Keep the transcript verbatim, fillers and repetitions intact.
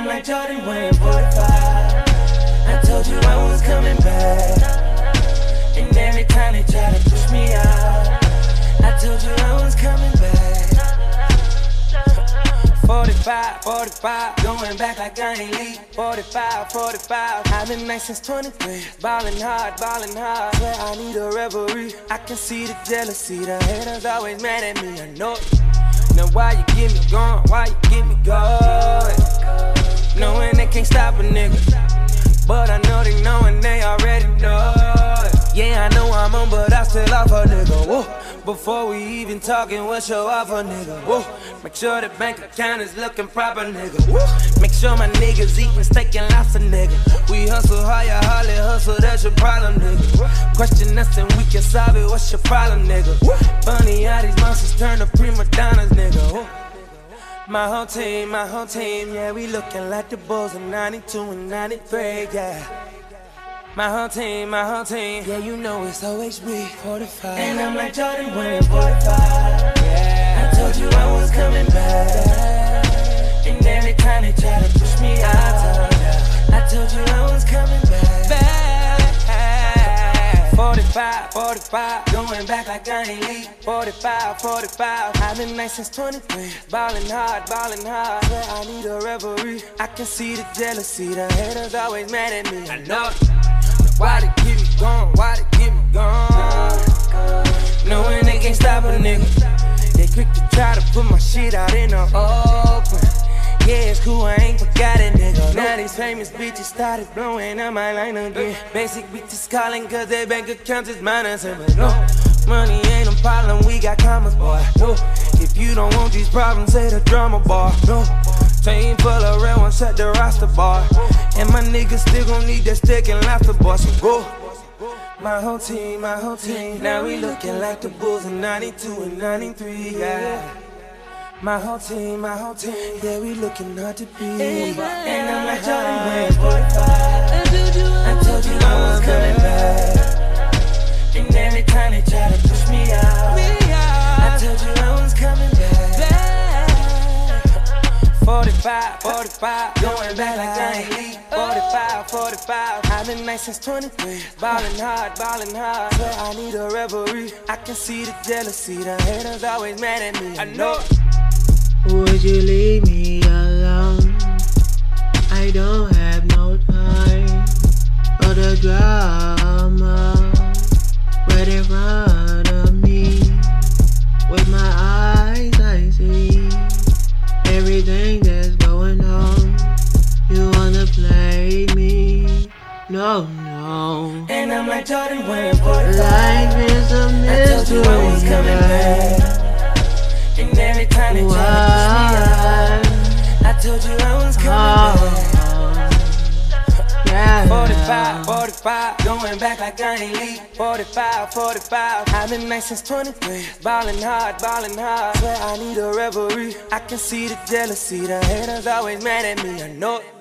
I'm like Jordan wearing forty-five. I told you I was coming back, and every time they try to push me out, I told you I was coming back. forty-five, forty-five, going back like I ain't leave. forty-five, forty-five, I've been nice since twenty-three. Ballin' hard, ballin' hard, swear I need a reverie. I can see the jealousy, the haters always mad at me, I know it. Now why you get me going, why you get me going? Knowing they can't stop a nigga, but I know they knowin' they already know it. Yeah, I know I'm on, but I still off a nigga, whoa. Before we even talking, what's your offer, nigga? Whoa. Make sure the bank account is looking proper, nigga. Whoa. Make sure my niggas eating steak and lobster, nigga. We hustle hard, you hardly hustle, that's your problem, nigga. Question us and we can solve it, what's your problem, nigga? Funny how these monsters turn to prima donnas, nigga. Whoa. My whole team, my whole team, yeah, we looking like the Bulls in ninety-two and ninety-three, yeah. My whole team, my whole team, yeah, you know it's O H B forty-five. And I'm like Jordan wearing forty-five. Yeah, I told you I was coming back, and every time they try to push me out, I told you I was coming back. back. forty-five, forty-five, going back like I ain't leave. forty-five, forty-five, I've been nice since twenty-three. Ballin' hard, ballin' hard, swear I need a reverie. I can see the jealousy, the haters always mad at me, I know it. Why they keep me going? Why they keep me going? Knowing they can't stop a nigga. They quick to try to put my shit out in the open. Yeah, it's cool, I ain't forgot it, nigga. Now these famous bitches started blowing up my line again. Basic bitches calling cause their bank account is minus. But no, money ain't a problem, we got commas, boy. No, if you don't want these problems, say the drama, boy. No, team full of real ones, set the roster, boy. And my niggas still gon' need that stick and laughter, boy, so go. My whole team, my whole team, now we looking like the Bulls in ninety-two and ninety-three, yeah. My whole team, my whole team, yeah, we looking hard to be. And I'm like Jordan wearing forty-five. I told you I was coming back, and every time they try to push me out, I told you I was coming back. forty-five, forty-five, going back like I ain't leave. forty-five, forty-five, I've been nice since twenty-three. Ballin' hard, ballin' hard, swear I need a reverie. I can see the jealousy, the haters always mad at me, I know it. Would you leave me alone? I don't have no time for the drama right in front of me. With my eyes I see everything that's going on. You wanna play me? No, no. And I'm like Jordan wearing forty-five. Life is a mystery. I told you I was coming back, and every time they try to push me out, I told you I was coming oh, back. Yeah. forty-five, forty-five, going back like I ain't leave. forty-five, forty-five, I've been nice since twenty-three. Ballin' hard, ballin' hard, swear I need a reverie. I can see the jealousy, the haters always mad at me, I know it.